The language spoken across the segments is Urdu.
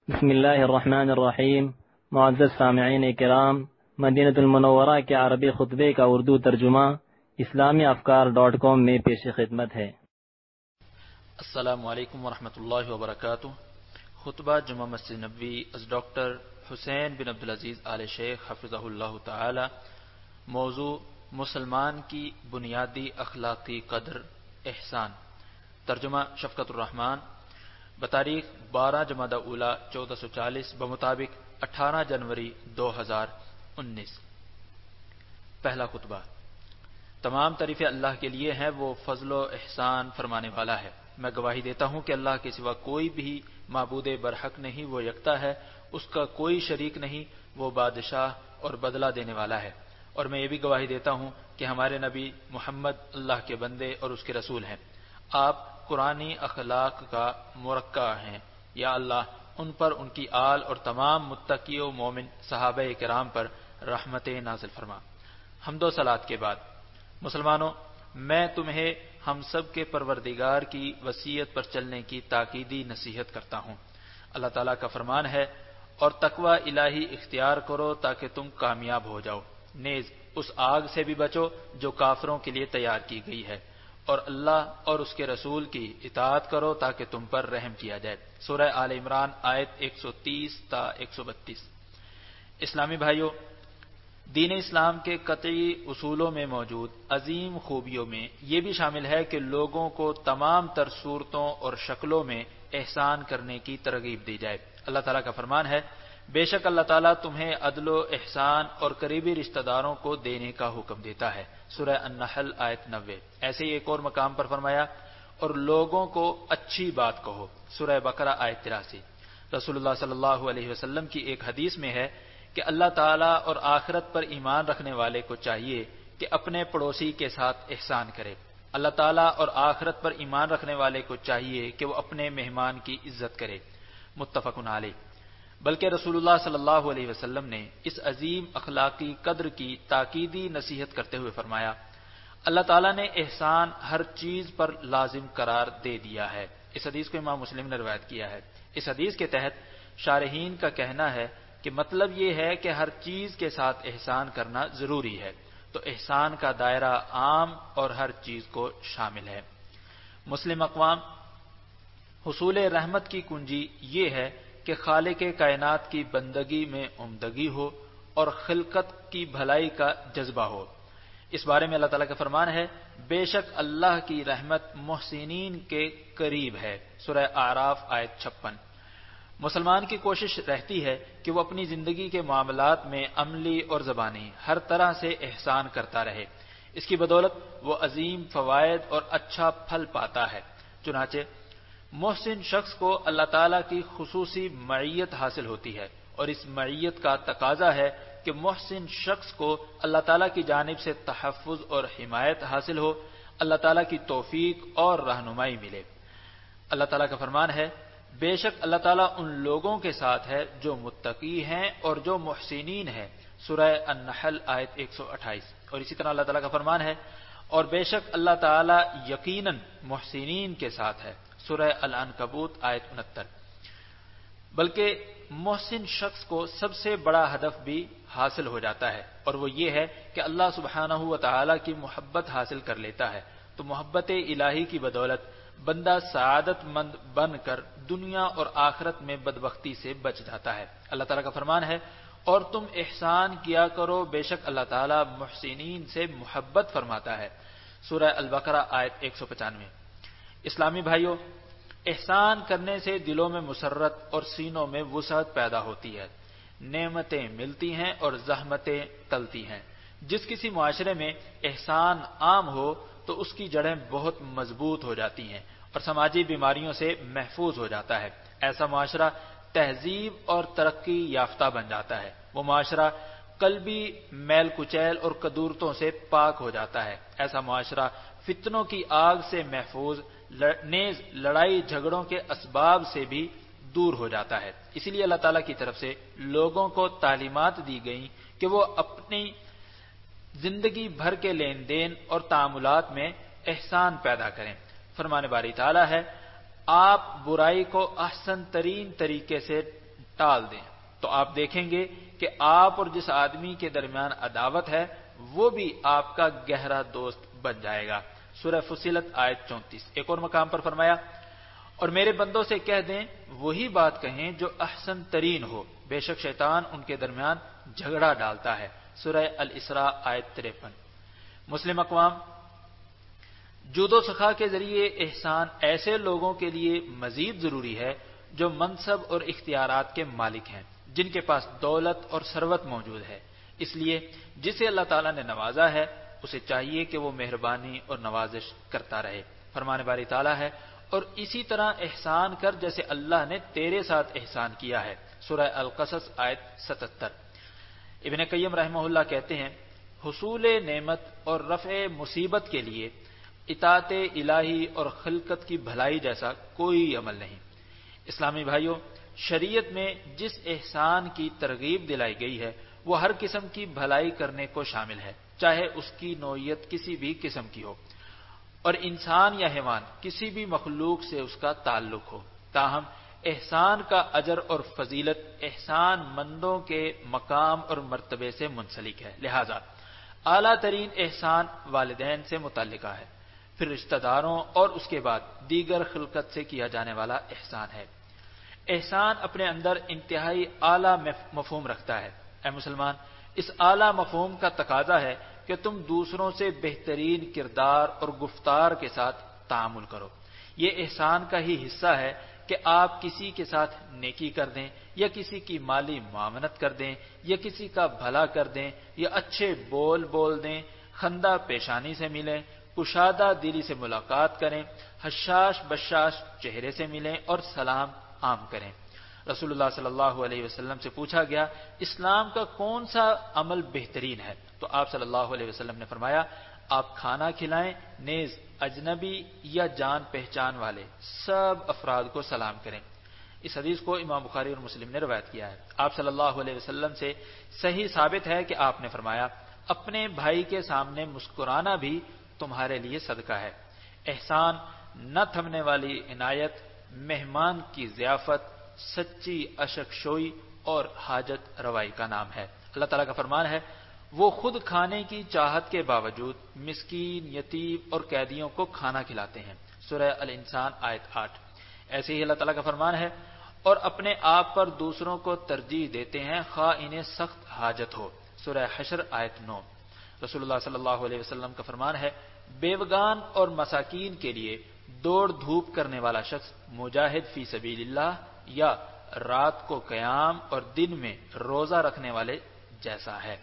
بسم اللہ الرحمن الرحیم۔ معزز سامعین کرام، مدینہ المنورہ کے عربی خطبے کا اردو ترجمہ اسلامی افکار.com میں پیش خدمت ہے۔ السلام علیکم ورحمۃ اللہ وبرکاتہ۔ خطبہ جمعہ مسجد نبوی از ڈاکٹر حسین بن عبدالعزیز آل شیخ حفظہ اللہ تعالی۔ موضوع: مسلمان کی بنیادی اخلاقی قدر احسان۔ ترجمہ شفقت الرحمان۔ بتاریخ 12 جمادی اولی 1440 بمطابق 18 جنوری 2019۔ پہلا خطبہ۔ تمام تعریفیں اللہ کے لیے ہیں، وہ فضل و احسان فرمانے والا ہے۔ میں گواہی دیتا ہوں کہ اللہ کے سوا کوئی بھی معبود برحق نہیں، وہ یکتا ہے، اس کا کوئی شریک نہیں، وہ بادشاہ اور بدلہ دینے والا ہے۔ اور میں یہ بھی گواہی دیتا ہوں کہ ہمارے نبی محمد اللہ کے بندے اور اس کے رسول ہیں۔ آپ قرآنی اخلاق کا مرقع ہیں۔ یا اللہ ان پر، ان کی آل اور تمام متقی و مومن صحابہ کرام پر رحمت نازل فرما۔ حمد و صلات کے بعد، مسلمانوں، میں تمہیں ہم سب کے پروردگار کی وصیت پر چلنے کی تاکیدی نصیحت کرتا ہوں۔ اللہ تعالیٰ کا فرمان ہے، اور تقوی الہی اختیار کرو تاکہ تم کامیاب ہو جاؤ، نیز اس آگ سے بھی بچو جو کافروں کے لیے تیار کی گئی ہے، اور اللہ اور اس کے رسول کی اطاعت کرو تاکہ تم پر رحم کیا جائے۔ سورہ آل عمران آیت 130 تا 132۔ اسلامی بھائیوں، دین اسلام کے قطعی اصولوں میں موجود عظیم خوبیوں میں یہ بھی شامل ہے کہ لوگوں کو تمام تر صورتوں اور شکلوں میں احسان کرنے کی ترغیب دی جائے۔ اللہ تعالیٰ کا فرمان ہے، بے شک اللہ تعالیٰ تمہیں عدل و احسان اور قریبی رشتہ داروں کو دینے کا حکم دیتا ہے۔ سورہ النحل آیت 90۔ ایسے ہی ایک اور مقام پر فرمایا، اور لوگوں کو اچھی بات کہو۔ سورہ بقرہ آیت 83۔ رسول اللہ صلی اللہ علیہ وسلم کی ایک حدیث میں ہے کہ اللہ تعالیٰ اور آخرت پر ایمان رکھنے والے کو چاہیے کہ اپنے پڑوسی کے ساتھ احسان کرے۔ اللہ تعالیٰ اور آخرت پر ایمان رکھنے والے کو چاہیے کہ وہ اپنے مہمان کی عزت کرے۔ متفق علیہ۔ بلکہ رسول اللہ صلی اللہ علیہ وسلم نے اس عظیم اخلاقی قدر کی تاکیدی نصیحت کرتے ہوئے فرمایا، اللہ تعالیٰ نے احسان ہر چیز پر لازم قرار دے دیا ہے۔ اس حدیث کو امام مسلم نے روایت کیا ہے۔ اس حدیث کے تحت شارحین کا کہنا ہے کہ مطلب یہ ہے کہ ہر چیز کے ساتھ احسان کرنا ضروری ہے، تو احسان کا دائرہ عام اور ہر چیز کو شامل ہے۔ مسلم اقوام، حصول رحمت کی کنجی یہ ہے کہ خالق کائنات کی بندگی میں عمدگی ہو اور خلقت کی بھلائی کا جذبہ ہو۔ اس بارے میں اللہ تعالیٰ کا فرمان ہے، بے شک اللہ کی رحمت محسنین کے قریب ہے۔ سورہ اعراف آیت 56۔ مسلمان کی کوشش رہتی ہے کہ وہ اپنی زندگی کے معاملات میں عملی اور زبانی ہر طرح سے احسان کرتا رہے۔ اس کی بدولت وہ عظیم فوائد اور اچھا پھل پاتا ہے۔ چنانچہ محسن شخص کو اللہ تعالیٰ کی خصوصی معیت حاصل ہوتی ہے، اور اس معیت کا تقاضا ہے کہ محسن شخص کو اللہ تعالیٰ کی جانب سے تحفظ اور حمایت حاصل ہو، اللہ تعالیٰ کی توفیق اور رہنمائی ملے۔ اللہ تعالیٰ کا فرمان ہے، بے شک اللہ تعالیٰ ان لوگوں کے ساتھ ہے جو متقی ہیں اور جو محسنین ہیں۔ سورہ النحل آیت 128۔ اور اسی طرح اللہ تعالیٰ کا فرمان ہے، اور بے شک اللہ تعالیٰ یقیناً محسنین کے ساتھ ہے۔ سورہ العنکبوت آیت 69۔ بلکہ محسن شخص کو سب سے بڑا ہدف بھی حاصل ہو جاتا ہے، اور وہ یہ ہے کہ اللہ سبحانہ و تعالیٰ کی محبت حاصل کر لیتا ہے۔ تو محبت الہی کی بدولت بندہ سعادت مند بن کر دنیا اور آخرت میں بدبختی سے بچ جاتا ہے۔ اللہ تعالیٰ کا فرمان ہے، اور تم احسان کیا کرو، بے شک اللہ تعالیٰ محسنین سے محبت فرماتا ہے۔ سورہ البقرہ آیت 195۔ اسلامی بھائیوں، احسان کرنے سے دلوں میں مسرت اور سینوں میں وسعت پیدا ہوتی ہے، نعمتیں ملتی ہیں اور زحمتیں ٹلتی ہیں۔ جس کسی معاشرے میں احسان عام ہو تو اس کی جڑیں بہت مضبوط ہو جاتی ہیں اور سماجی بیماریوں سے محفوظ ہو جاتا ہے۔ ایسا معاشرہ تہذیب اور ترقی یافتہ بن جاتا ہے۔ وہ معاشرہ قلبی میل کچیل اور کدورتوں سے پاک ہو جاتا ہے۔ ایسا معاشرہ فتنوں کی آگ سے محفوظ، نیز لڑائی جھگڑوں کے اسباب سے بھی دور ہو جاتا ہے۔ اسی لیے اللہ تعالیٰ کی طرف سے لوگوں کو تعلیمات دی گئیں کہ وہ اپنی زندگی بھر کے لین دین اور تعاملات میں احسان پیدا کریں۔ فرمان باری تعالیٰ ہے، آپ برائی کو احسن ترین طریقے سے ٹال دیں تو آپ دیکھیں گے کہ آپ اور جس آدمی کے درمیان عداوت ہے وہ بھی آپ کا گہرا دوست بن جائے گا۔ سورہ فصلت آیت 34۔ ایک اور مقام پر فرمایا اور میرے بندوں سے کہہ دیں وہی بات کہیں جو احسن ترین ہو، بے شک شیطان ان کے درمیان جھگڑا ڈالتا ہے۔ سورہ الاسراء آیت 53۔ مسلم اقوام، جود و سخا کے ذریعے احسان ایسے لوگوں کے لیے مزید ضروری ہے جو منصب اور اختیارات کے مالک ہیں، جن کے پاس دولت اور ثروت موجود ہے۔ اس لیے جسے اللہ تعالیٰ نے نوازا ہے اسے چاہیے کہ وہ مہربانی اور نوازش کرتا رہے۔ فرمان باری تعالیٰ ہے اور اسی طرح احسان کر جیسے اللہ نے تیرے ساتھ احسان کیا ہے۔ سورہ القصص آیت 77۔ ابن قیم رحمہ اللہ کہتے ہیں حصول نعمت اور رفع مصیبت کے لیے اطاعت الہی اور خلقت کی بھلائی جیسا کوئی عمل نہیں۔ اسلامی بھائیوں، شریعت میں جس احسان کی ترغیب دلائی گئی ہے وہ ہر قسم کی بھلائی کرنے کو شامل ہے، چاہے اس کی نوعیت کسی بھی قسم کی ہو اور انسان یا حیوان کسی بھی مخلوق سے اس کا تعلق ہو۔ تاہم احسان کا اجر اور فضیلت احسان مندوں کے مقام اور مرتبے سے منسلک ہے، لہذا اعلیٰ ترین احسان والدین سے متعلقہ ہے، پھر رشتہ داروں اور اس کے بعد دیگر خلقت سے کیا جانے والا احسان ہے۔ احسان اپنے اندر انتہائی اعلیٰ مفہوم رکھتا ہے۔ اے مسلمان، اس اعلیٰ مفہوم کا تقاضا ہے کہ تم دوسروں سے بہترین کردار اور گفتار کے ساتھ تعامل کرو۔ یہ احسان کا ہی حصہ ہے کہ آپ کسی کے ساتھ نیکی کر دیں یا کسی کی مالی معاونت کر دیں یا کسی کا بھلا کر دیں یا اچھے بول دیں، خندہ پیشانی سے ملیں، کشادہ دلی سے ملاقات کریں، حشاش بشاش چہرے سے ملیں اور سلام عام کریں۔ رسول اللہ صلی اللہ علیہ وسلم سے پوچھا گیا اسلام کا کون سا عمل بہترین ہے، تو آپ صلی اللہ علیہ وسلم نے فرمایا آپ کھانا کھلائیں، نیز اجنبی یا جان پہچان والے سب افراد کو سلام کریں۔ اس حدیث کو امام بخاری اور مسلم نے روایت کیا ہے۔ آپ صلی اللہ علیہ وسلم سے صحیح ثابت ہے کہ آپ نے فرمایا اپنے بھائی کے سامنے مسکرانا بھی تمہارے لیے صدقہ ہے۔ احسان نہ تھمنے والی عنایت، مہمان کی ضیافت، سچی اشک شوئی اور حاجت روائی کا نام ہے۔ اللہ تعالیٰ کا فرمان ہے وہ خود کھانے کی چاہت کے باوجود مسکین، یتیم اور قیدیوں کو کھانا کھلاتے ہیں۔ سورہ الانسان آیت 8۔ ایسے ہی اللہ تعالیٰ کا فرمان ہے اور اپنے آپ پر دوسروں کو ترجیح دیتے ہیں خواہ انہیں سخت حاجت ہو۔ سورہ حشر آیت 9۔ رسول اللہ صلی اللہ علیہ وسلم کا فرمان ہے بیوگان اور مساکین کے لیے دوڑ دھوپ کرنے والا شخص مجاہد فی سبیل اللہ یا رات کو قیام اور دن میں روزہ رکھنے والے جیسا ہے۔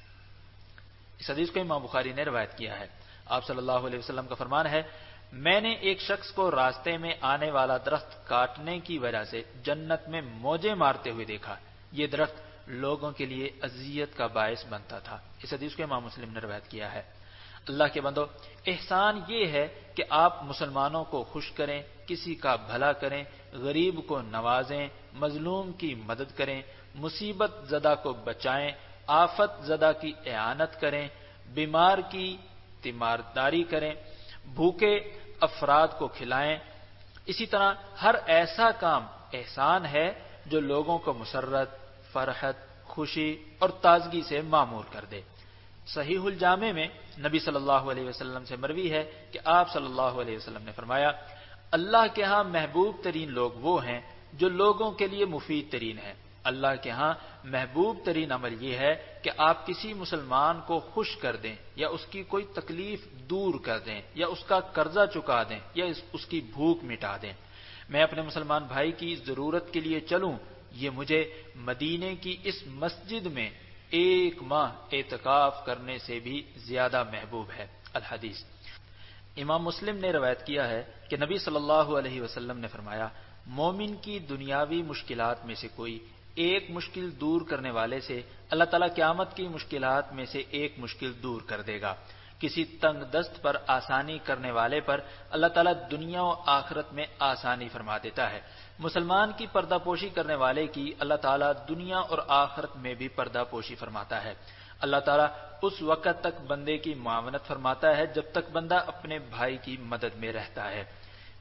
اس حدیث کو امام بخاری نے روایت کیا ہے۔ آپ صلی اللہ علیہ وسلم کا فرمان ہے میں نے ایک شخص کو راستے میں آنے والا درخت کاٹنے کی وجہ سے جنت میں موجیں مارتے ہوئے دیکھا، یہ درخت لوگوں کے لیے اذیت کا باعث بنتا تھا۔ اس حدیث کو امام مسلم نے روایت کیا ہے۔ اللہ کے بندو، احسان یہ ہے کہ آپ مسلمانوں کو خوش کریں، کسی کا بھلا کریں، غریب کو نوازیں، مظلوم کی مدد کریں، مصیبت زدہ کو بچائیں، آفت زدہ کی اعانت کریں، بیمار کی تیمارداری کریں، بھوکے افراد کو کھلائیں۔ اسی طرح ہر ایسا کام احسان ہے جو لوگوں کو مسرت، فرحت، خوشی اور تازگی سے معمور کر دے۔ صحیح الجامع میں نبی صلی اللہ علیہ وسلم سے مروی ہے کہ آپ صلی اللہ علیہ وسلم نے فرمایا اللہ کے ہاں محبوب ترین لوگ وہ ہیں جو لوگوں کے لیے مفید ترین ہیں۔ اللہ کے ہاں محبوب ترین عمل یہ ہے کہ آپ کسی مسلمان کو خوش کر دیں یا اس کی کوئی تکلیف دور کر دیں یا اس کا قرضہ چکا دیں یا اس کی بھوک مٹا دیں۔ میں اپنے مسلمان بھائی کی ضرورت کے لیے چلوں، یہ مجھے مدینے کی اس مسجد میں 1 ماہ اعتکاف کرنے سے بھی زیادہ محبوب ہے۔ الحدیث۔ امام مسلم نے روایت کیا ہے کہ نبی صلی اللہ علیہ وسلم نے فرمایا مومن کی دنیاوی مشکلات میں سے کوئی ایک مشکل دور کرنے والے سے اللہ تعالیٰ قیامت کی مشکلات میں سے ایک مشکل دور کر دے گا۔ کسی تنگ دست پر آسانی کرنے والے پر اللہ تعالیٰ دنیا و آخرت میں آسانی فرما دیتا ہے۔ مسلمان کی پردہ پوشی کرنے والے کی اللہ تعالیٰ دنیا اور آخرت میں بھی پردہ پوشی فرماتا ہے۔ اللہ تعالیٰ اس وقت تک بندے کی معاونت فرماتا ہے جب تک بندہ اپنے بھائی کی مدد میں رہتا ہے۔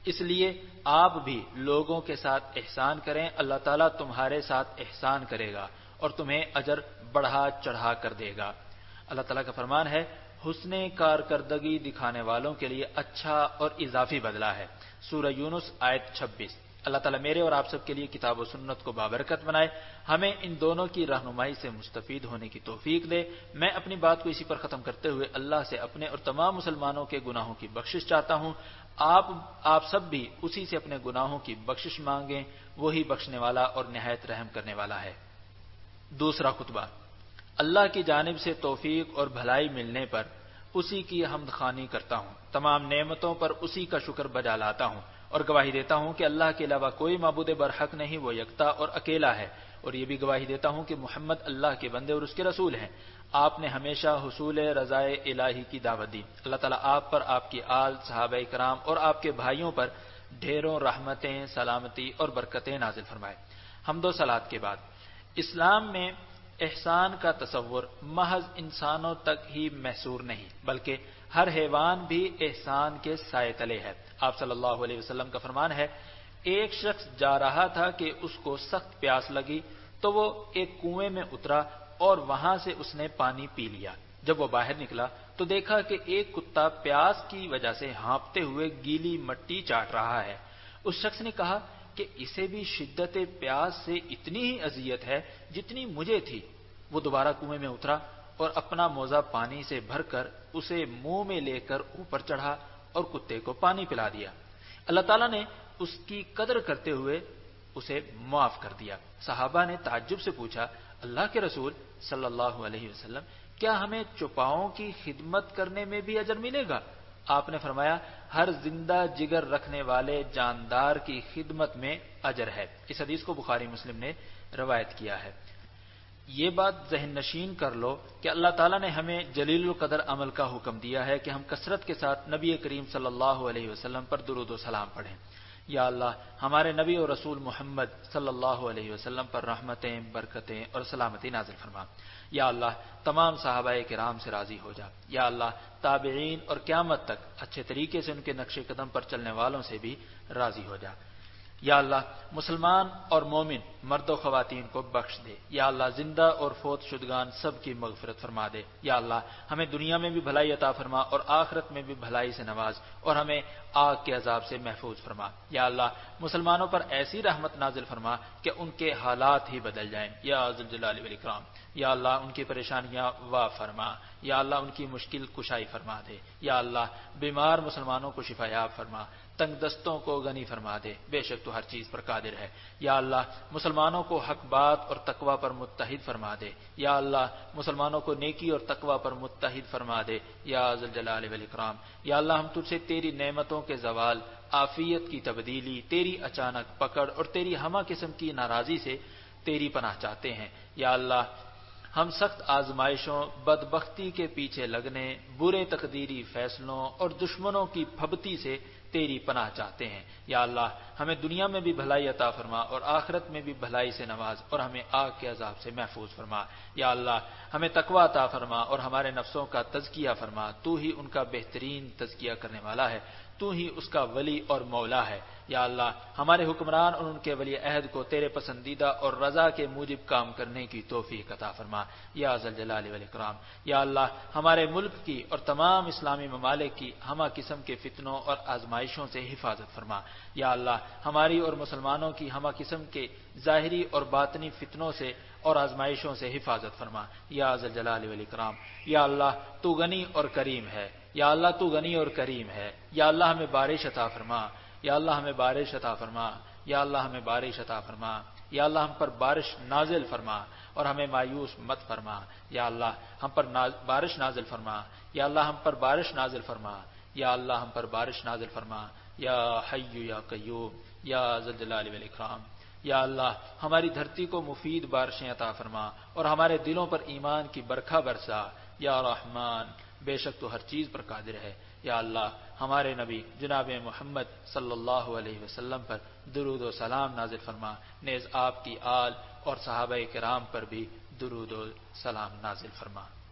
اس لیے آپ بھی لوگوں کے ساتھ احسان کریں، اللہ تعالیٰ تمہارے ساتھ احسان کرے گا اور تمہیں اجر بڑھا چڑھا کر دے گا۔ اللہ تعالیٰ کا فرمان ہے، حسن کارکردگی دکھانے والوں کے لیے اچھا اور اضافی بدلہ ہے۔ سورہ یونس آیت 26۔ اللہ تعالیٰ میرے اور آپ سب کے لیے کتاب و سنت کو بابرکت بنائے، ہمیں ان دونوں کی رہنمائی سے مستفید ہونے کی توفیق دے۔ میں اپنی بات کو اسی پر ختم کرتے ہوئے اللہ سے اپنے اور تمام مسلمانوں کے گناہوں کی بخشش چاہتا ہوں۔ آپ سب بھی اسی سے اپنے گناہوں کی بخشش مانگیں، وہی بخشنے والا اور نہایت رحم کرنے والا ہے۔ دوسرا خطبہ، اللہ کی جانب سے توفیق اور بھلائی ملنے پر اسی کی حمد خوانی کرتا ہوں، تمام نعمتوں پر اسی کا شکر بجا لاتا ہوں اور گواہی دیتا ہوں کہ اللہ کے علاوہ کوئی معبود برحق نہیں، وہ یکتا اور اکیلا ہے، اور یہ بھی گواہی دیتا ہوں کہ محمد اللہ کے بندے اور اس کے رسول ہیں۔ آپ نے ہمیشہ حصول رضائے الہی کی دعوت دی۔ اللہ تعالیٰ آپ پر، آپ کی آل، صحابہ کرام اور آپ کے بھائیوں پر ڈھیروں رحمتیں، سلامتی اور برکتیں نازل فرمائے۔ حمد و صلات کے بعد، اسلام میں احسان کا تصور محض انسانوں تک ہی محصور نہیں، بلکہ ہر حیوان بھی احسان کے سائے تلے ہے۔ آپ صلی اللہ علیہ وسلم کا فرمان ہے، ایک شخص جا رہا تھا کہ اس کو سخت پیاس لگی تو وہ ایک کنویں میں اترا اور وہاں سے اس نے پانی پی لیا۔ جب وہ باہر نکلا تو دیکھا کہ ایک کتا پیاس کی وجہ سے ہانپتے ہوئے گیلی مٹی چاٹ رہا ہے۔ اس شخص نے کہا کہ اسے بھی شدت پیاس سے اتنی ہی اذیت ہے جتنی مجھے تھی۔ وہ دوبارہ کنویں میں اترا اور اپنا موزہ پانی سے بھر کر اسے منہ میں لے کر اوپر چڑھا اور کتے کو پانی پلا دیا۔ اللہ تعالیٰ نے اس کی قدر کرتے ہوئے اسے معاف کر دیا۔ صحابہ نے تعجب سے پوچھا، اللہ کے رسول صلی اللہ علیہ وسلم، کیا ہمیں چوپاؤں کی خدمت کرنے میں بھی اجر ملے گا؟ آپ نے فرمایا، ہر زندہ جگر رکھنے والے جاندار کی خدمت میں اجر ہے۔ اس حدیث کو بخاری مسلم نے روایت کیا ہے۔ یہ بات ذہن نشین کر لو کہ اللہ تعالیٰ نے ہمیں جلیل القدر عمل کا حکم دیا ہے کہ ہم کثرت کے ساتھ نبی کریم صلی اللہ علیہ وسلم پر درود و سلام پڑھیں۔ یا اللہ ہمارے نبی اور رسول محمد صلی اللہ علیہ وسلم پر رحمتیں، برکتیں اور سلامتی نازل فرما۔ یا اللہ تمام صحابہ کرام سے راضی ہو جا۔ یا اللہ تابعین اور قیامت تک اچھے طریقے سے ان کے نقش قدم پر چلنے والوں سے بھی راضی ہو جا۔ یا اللہ مسلمان اور مومن مرد و خواتین کو بخش دے۔ یا اللہ زندہ اور فوت شدگان سب کی مغفرت فرما دے۔ یا اللہ ہمیں دنیا میں بھی بھلائی عطا فرما اور آخرت میں بھی بھلائی سے نواز اور ہمیں آگ کے عذاب سے محفوظ فرما۔ یا اللہ مسلمانوں پر ایسی رحمت نازل فرما کہ ان کے حالات ہی بدل جائیں۔ یا ذو الجلال والاکرام، یا اللہ ان کی پریشانیاں وا فرما۔ یا اللہ ان کی مشکل کشائی فرما دے۔ یا اللہ بیمار مسلمانوں کو شفا یاب فرما، تنگ دستوں کو غنی فرما دے، بے شک تو ہر چیز پر قادر ہے۔ یا اللہ مسلمانوں کو حق بات اور تقوی پر متحد فرما دے۔ یا اللہ مسلمانوں کو نیکی اور تقوی پر متحد فرما دے۔ یا ذو الجلال والاکرام، یا اللہ ہم تجھ سے تیری نعمتوں کے زوال، عافیت کی تبدیلی، تیری اچانک پکڑ اور تیری ہمہ قسم کی ناراضی سے تیری پناہ چاہتے ہیں۔ یا اللہ ہم سخت آزمائشوں، بدبختی کے پیچھے لگنے، برے تقدیری فیصلوں اور دشمنوں کی پھبتی سے تیری پناہ چاہتے ہیں۔ یا اللہ ہمیں دنیا میں بھی بھلائی عطا فرما اور آخرت میں بھی بھلائی سے نواز اور ہمیں آگ کے عذاب سے محفوظ فرما۔ یا اللہ ہمیں تقوی عطا فرما اور ہمارے نفسوں کا تزکیہ فرما، تو ہی ان کا بہترین تزکیہ کرنے والا ہے، تو ہی اس کا ولی اور مولا ہے۔ یا اللہ ہمارے حکمران اور ان کے ولی عہد کو تیرے پسندیدہ اور رضا کے موجب کام کرنے کی توفیق عطا فرما۔ یا ذو الجلال والاکرام، یا اللہ ہمارے ملک کی اور تمام اسلامی ممالک کی ہمہ قسم کے فتنوں اور آزمائشوں سے حفاظت فرما۔ یا اللہ ہماری اور مسلمانوں کی ہمہ قسم کے ظاہری اور باطنی فتنوں سے اور آزمائشوں سے حفاظت فرما۔ یا ذو الجلال والاکرام، یا اللہ تو غنی اور کریم ہے۔ یا اللہ تو غنی اور کریم ہے۔ یا اللہ ہمیں بارش عطا فرما۔ یا اللہ ہمیں بارش عطا فرما۔ یا اللہ ہمیں بارش عطا فرما۔ یا اللہ ہم پر بارش نازل فرما اور ہمیں مایوس مت فرما۔ یا اللہ ہم پر بارش نازل فرما۔ یا اللہ ہم پر بارش نازل فرما۔ یا اللہ ہم پر بارش نازل فرما۔ یا حی یا قیوم یا ذو الجلال والاکرام، یا اللہ ہماری دھرتی کو مفید بارشیں عطا فرما اور ہمارے دلوں پر ایمان کی برکھا برسا۔ یا رحمان بے شک تو ہر چیز پر قادر ہے۔ یا اللہ ہمارے نبی جناب محمد صلی اللہ علیہ وسلم پر درود و سلام نازل فرما، نیز آپ کی آل اور صحابہ کرام پر بھی درود و سلام نازل فرما۔